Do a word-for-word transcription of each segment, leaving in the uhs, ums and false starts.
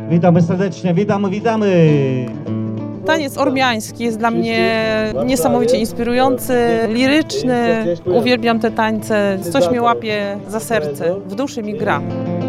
Witamy serdecznie, witamy, witamy! Taniec ormiański jest dla mnie niesamowicie inspirujący, liryczny. Uwielbiam te tańce, coś mnie łapie za serce, w duszy mi gra.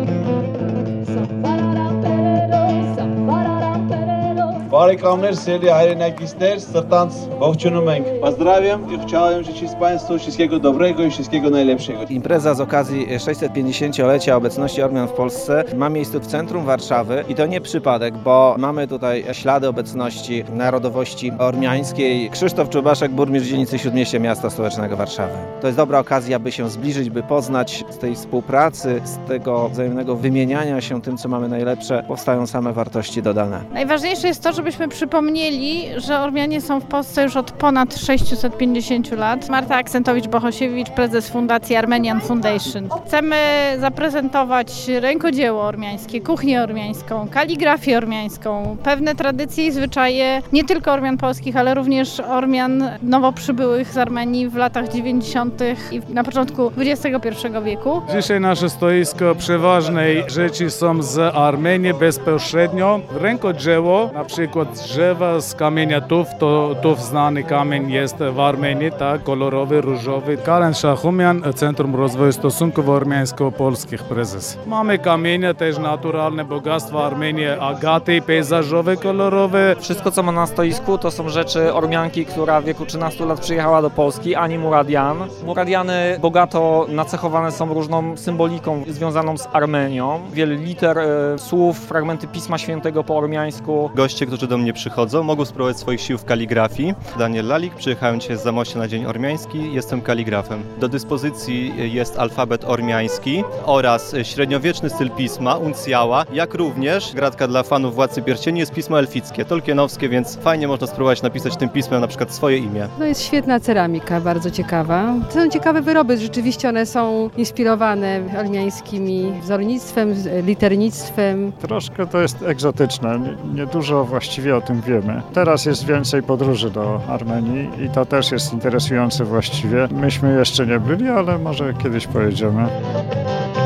Barek Seria Harinakisters, Sartans, Bałczunumek. Pozdrawiam i chciałem życzyć Państwu wszystkiego dobrego i wszystkiego najlepszego. Impreza z okazji sześćset pięćdziesięciolecia obecności Ormian w Polsce ma miejsce w centrum Warszawy i to nie przypadek, bo mamy tutaj ślady obecności narodowości ormiańskiej. Krzysztof Czubaszek, burmistrz dzielnicy Śródmieście Miasta Stołecznego Warszawy. To jest dobra okazja, by się zbliżyć, by poznać z tej współpracy, z tego wzajemnego wymieniania się tym, co mamy najlepsze, powstają same wartości dodane. Najważniejsze jest to, żebyśmy przypomnieli, że Ormianie są w Polsce już od ponad sześciuset pięćdziesięciu lat. Marta Aksentowicz-Bohosiewicz, prezes Fundacji Armenian Foundation. Chcemy zaprezentować rękodzieło ormiańskie, kuchnię ormiańską, kaligrafię ormiańską, pewne tradycje i zwyczaje nie tylko Ormian polskich, ale również Ormian nowo przybyłych z Armenii w latach dziewięćdziesiątych i na początku dwudziestego pierwszego wieku. Dzisiaj nasze stoisko przeważnej rzeczy są z Armenii bezpośrednio. Rękodzieło, na przykład drzewa z kamienia tuf, to tuf znany kamień jest w Armenii, tak, kolorowy, różowy. Karen Szachumian, Centrum Rozwoju Stosunków Ormiańsko-Polskich, prezes. Mamy kamienie też naturalne, bogactwo Armenii, agaty pejzażowe, kolorowe. Wszystko, co ma na stoisku, to są rzeczy Ormianki, która w wieku trzynastu lat przyjechała do Polski, Ani Muradian. Muradiany bogato nacechowane są różną symboliką związaną z Armenią. Wiele liter, e, słów, fragmenty Pisma Świętego po ormiańsku. Goście, którzy do mnie przychodzą, mogą spróbować swoich sił w kaligrafii. Daniel Lalik, przyjechałem dzisiaj z Zamościa na Dzień Ormiański, jestem kaligrafem. Do dyspozycji jest alfabet ormiański oraz średniowieczny styl pisma, uncjała, jak również, gratka dla fanów Władcy Pierścieni, jest pismo elfickie, tolkienowskie, więc fajnie można spróbować napisać tym pismem na przykład swoje imię. No jest świetna ceramika, bardzo ciekawa. To są ciekawe wyroby, rzeczywiście one są inspirowane ormiańskimi wzornictwem, liternictwem. Troszkę to jest egzotyczne, niedużo właściwie o tym wiemy. Teraz jest więcej podróży do Armenii i to też jest interesujące właściwie. Myśmy jeszcze nie byli, ale może kiedyś pojedziemy.